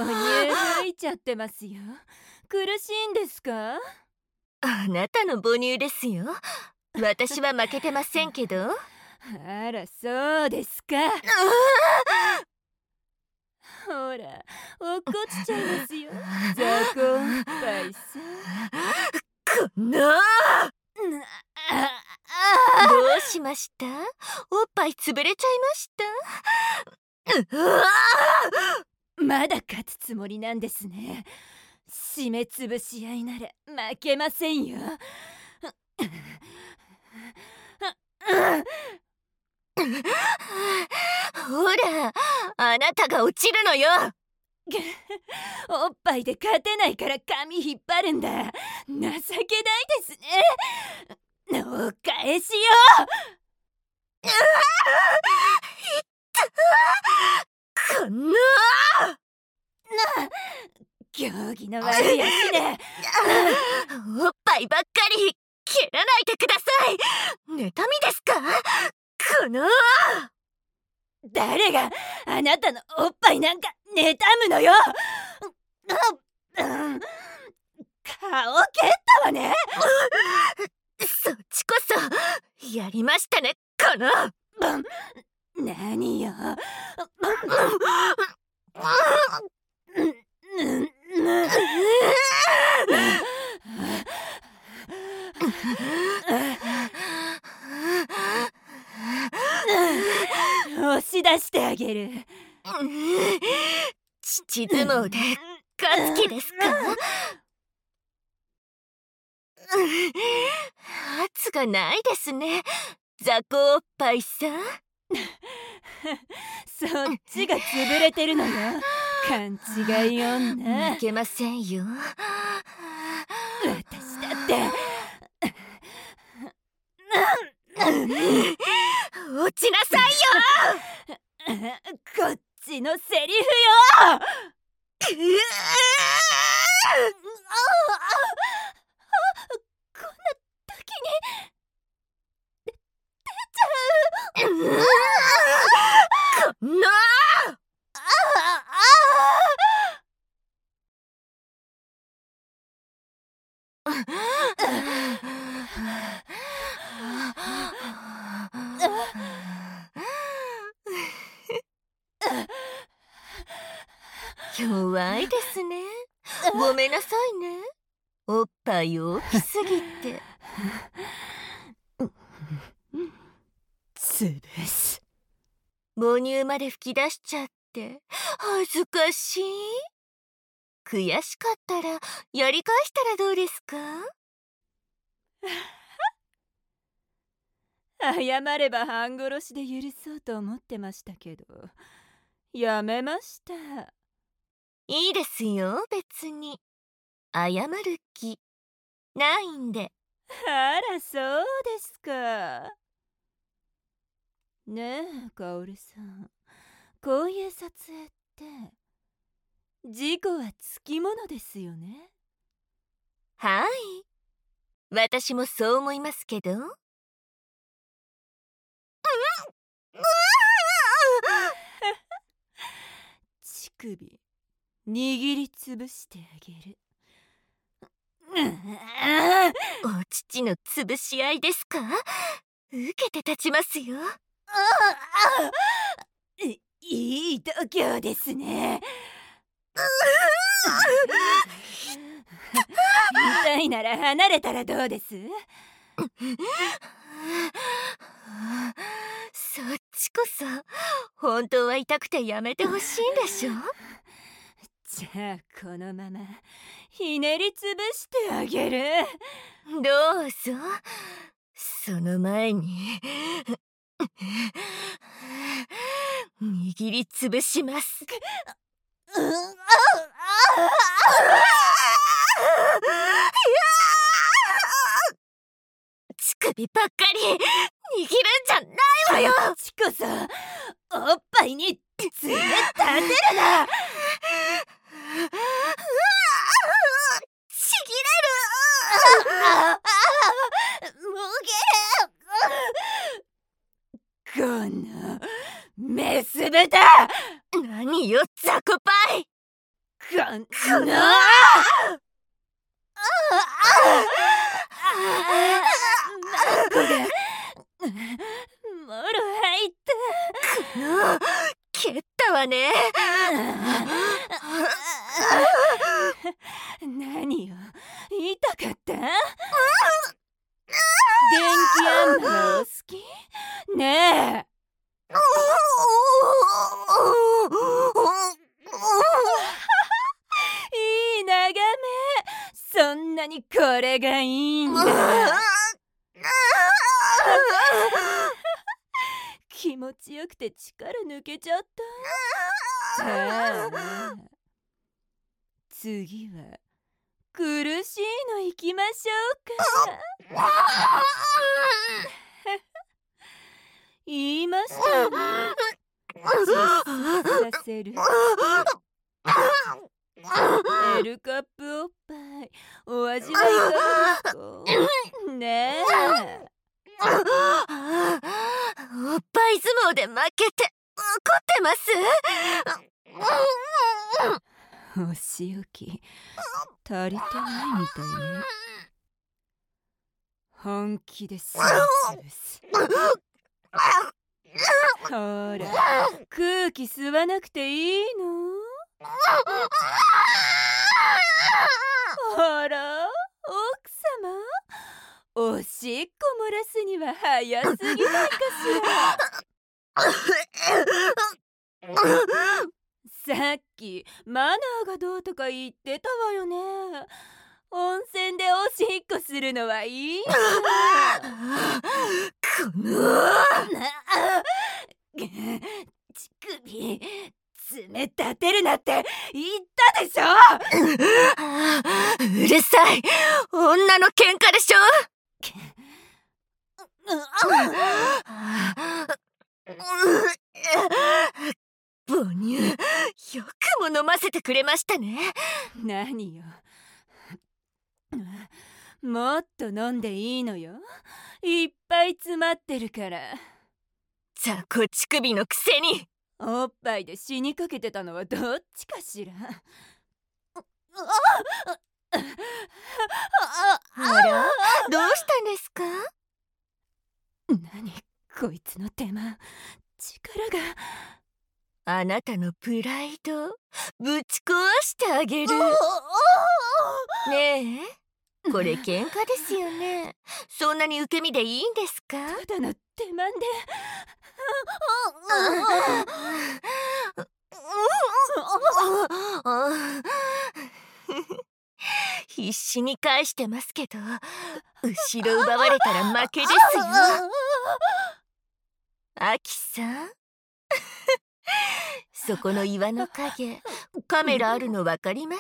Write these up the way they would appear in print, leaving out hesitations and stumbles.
母乳吹いちゃってますよ。苦しいんですか？ あなたの母乳ですよ。私は負けてませんけど。 あら、そうですか。ほら、落っこちちゃいますよ、雑魚おっぱいさ。 このどうしました？おっぱい潰れちゃいました？ まだ勝つつもりなんですね。締めつぶし合いなら負けませんよ。 ほら、あなたが落ちるのよ。 おっぱいで勝てないから髪引っ張るんだ。情けないですね。お返しよ。 この行儀の悪い足でおっぱいばっかり蹴らないでください。妬みですか？この誰があなたのおっぱいなんか妬むのよ。顔蹴ったわね。 そっちこそやりましたね、この何よ。押し出してあげる。 父相撲で勝つ気ですか？圧がないですね、雑魚おっぱいさん。 そっちが潰れてるのよ、勘違い女。 負けませんよ。 私だって落ちなさいよ。 こっちのセリフよ。こんな時に出ちゃう。 この弱いですね。ごめんなさいね。おっぱい大きすぎて。 潰す。 母乳まで吹き出しちゃって恥ずかしい。悔しかったらやり返したらどうですか？ 謝れば半殺しで許そうと思ってましたけど、やめました。 いいですよ、別に。謝る気ないんで。 あら、そうですか。ねえ、カオルさん、こういう撮影って事故はつきものですよね。 はい、私もそう思いますけど。 乳首握りつぶしてあげる。 お乳の潰し合いですか？受けて立ちますよ。 いい度胸ですね。痛いなら離れたらどうです？ そっちこそ本当は痛くてやめてほしいんでしょ？ じゃあこのままひねりつぶしてあげる。 どうぞ。その前に握りつぶします。乳首ばっかり握るんじゃないわよ。 こっちこそおっぱいに爪立てるな。 ちぎれる。 もげこのメス豚。 何よ、雑魚パイ。 こんなこれもろ入った。 蹴ったわね。 何よ、痛かった？電気あんまがお好き？ねえ。いい眺め。そんなにこれがいいんだ。気持ちよくて力抜けちゃった。じゃあ次は苦しいの行きましょうか。言いましたよね。窒息させる。L カップおっぱい、お味はいかがですか？ねえ。 おっぱい相撲で負けて怒ってます。 お仕置き足りてないみたいね。本気で吸い潰す。ほら、空気吸わなくていいの？あら、奥様、おしっこ漏らすには早すぎないかしら。さっきマナーがどうとか言ってたわよね。温泉でおしっこするのはいいの。乳首爪立てるなって言ったでしょ。 うるさい。女の喧嘩でしょ。母乳よくも飲ませてくれましたね。 何よ、もっと飲んでいいのよ。いっぱい詰まってるから。 雑魚乳首のくせに。 おっぱいで死にかけてたのはどっちかしら。 あら、どうしたんですか？ 何こいつの手間、力が。 あなたのプライドぶち壊してあげる。ねえ、これ喧嘩ですよね。そんなに受け身でいいんですか？ ただの手間で。 必死に返してますけど、後ろ奪われたら負けですよ。アキさんそこの岩の影、カメラあるの分かります？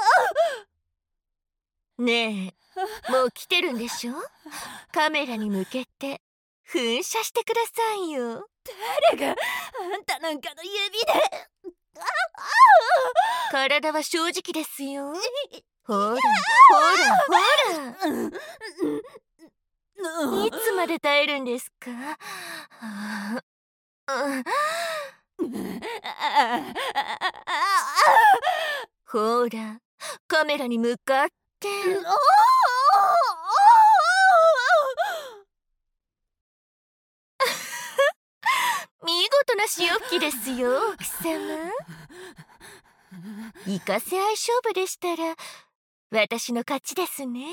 ねえ、もう来てるんでしょ？カメラに向けて噴射してくださいよ。 誰があんたなんかの指で。 体は正直ですよ。ほらほらほら。いつまで耐えるんですか？ほら、カメラに向かって。見事な潮吹きですよ、奥様。イカせ合い勝負でしたら私の勝ちですね。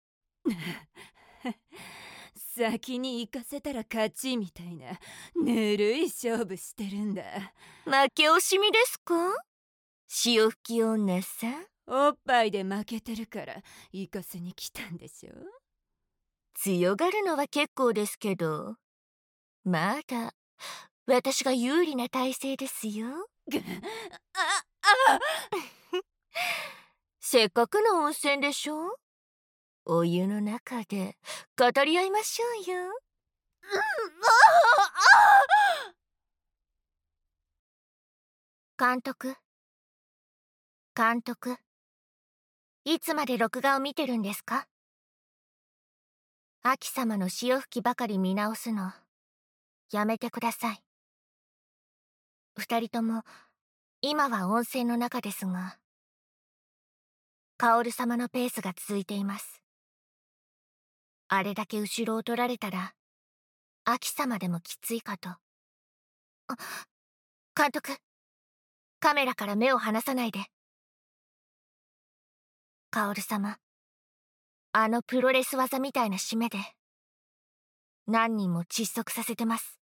先に行かせたら勝ちみたいなぬるい勝負してるんだ。 負け惜しみですか？潮吹き女さん。 おっぱいで負けてるから行かせに来たんでしょ。 強がるのは結構ですけど、まだ私が有利な体勢ですよ。せっかくの温泉でしょ。お湯の中で語り合いましょうよ。監督、監督、いつまで録画を見てるんですか？アキ様の潮吹きばかり見直すのやめてください。二人とも今は温泉の中ですが、 薫様のペースが続いています。あれだけ後ろを取られたら、アキ様でもきついかと。監督、カメラから目を離さないで。薫様、あのプロレス技みたいな締めで、何人も窒息させてます。